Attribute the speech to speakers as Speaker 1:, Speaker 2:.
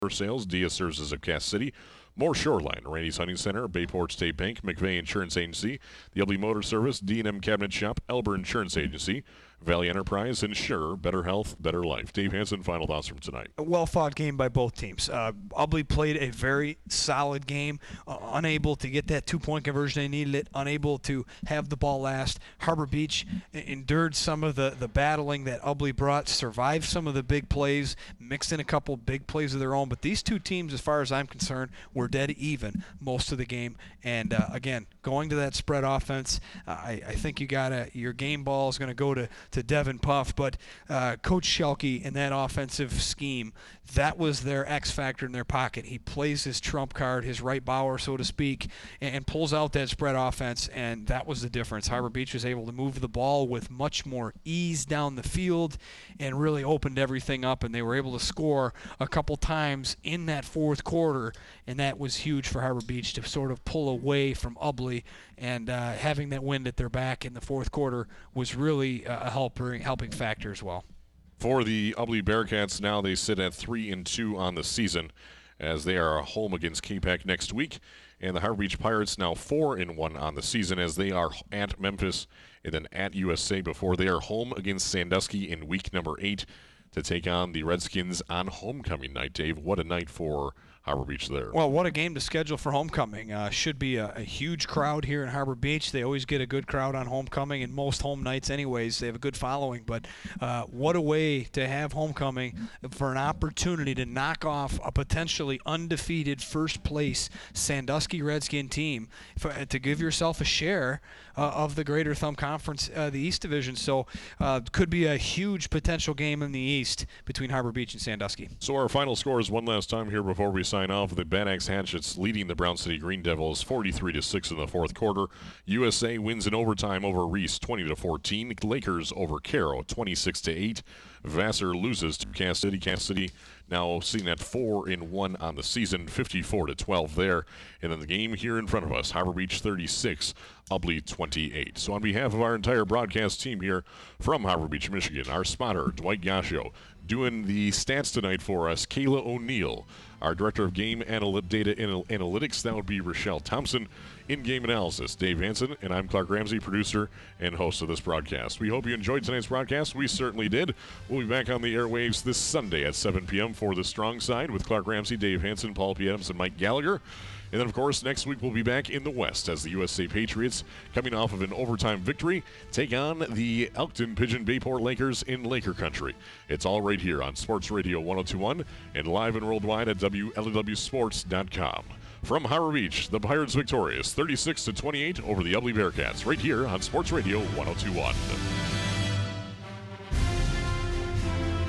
Speaker 1: For sales, Dia Services of Cass City, More Shoreline, Randy's Hunting Center, Bayport State Bank, McVeigh Insurance Agency, the Ubly Motor Service, D&M Cabinet Shop, Elber Insurance Agency, Valley Enterprise, Insure, Better Health, Better Life. Dave Hansen, final thoughts from tonight.
Speaker 2: A well-fought game by both teams. Ubly played a very solid game, unable to get that two-point conversion they needed it, unable to have the ball last. Harbor Beach endured some of the battling that Ubly brought, survived some of the big plays, mixed in a couple big plays of their own. But these two teams, as far as I'm concerned, were dead even most of the game. And, again, going to that spread offense, I think your game ball is going to go to Devin Puff, but Coach Schelke in that offensive scheme, that was their X factor in their pocket. He plays his trump card, his right bower, so to speak, and pulls out that spread offense, and that was the difference. Harbor Beach was able to move the ball with much more ease down the field and really opened everything up, and they were able to score a couple times in that fourth quarter, and that was huge for Harbor Beach to sort of pull away from Ubly, and having that wind at their back in the fourth quarter was really a helping factor as well.
Speaker 1: For the Ubly Bearcats, now they sit at 3-2 on the season as they are home against K-Pac next week. And the Harbor Beach Pirates now 4-1 on the season as they are at Memphis and then at USA before they are home against Sandusky in week number 8 to take on the Redskins on homecoming night. Dave, what a night for Harbor Beach there.
Speaker 2: Well, what a game to schedule for homecoming. Should be a huge crowd here in Harbor Beach. They always get a good crowd on homecoming, and most home nights anyways. They have a good following. But what a way to have homecoming for an opportunity to knock off a potentially undefeated first-place Sandusky Redskin team to give yourself a share of the Greater Thumb Conference, the East Division. So could be a huge potential game in the East between Harbor Beach and Sandusky.
Speaker 1: So our final scores one last time here before we sign off. The Bad Axe Hatchets leading the Brown City Green Devils 43-6 in the fourth quarter. USA wins in overtime over Reese 20-14. Lakers over Caro 26-8. Vassar loses to Cass City. Cass City now sitting at 4-1 on the season, 54-12 there. And then the game here in front of us, Harbor Beach 36, Ubly 28. So on behalf of our entire broadcast team here from Harbor Beach, Michigan, our spotter, Dwight Gascio, doing the stats tonight for us, Kayla O'Neill. Our Director of Game Data Analytics, that would be Rochelle Thompson. In-game analysis, Dave Hansen, and I'm Clark Ramsey, producer and host of this broadcast. We hope you enjoyed tonight's broadcast. We certainly did. We'll be back on the airwaves this Sunday at 7 p.m. for The Strong Side with Clark Ramsey, Dave Hansen, Paul P. Adams, and Mike Gallagher. And then, of course, next week we'll be back in the West as the USA Patriots, coming off of an overtime victory, take on the Elkton Pigeon Bayport Lakers in Laker Country. It's all right here on Sports Radio 1021 and live and worldwide at WLEWSports.com. From Harbor Beach, the Pirates victorious 36-28 over the Ubly Bearcats, right here on Sports Radio 1021.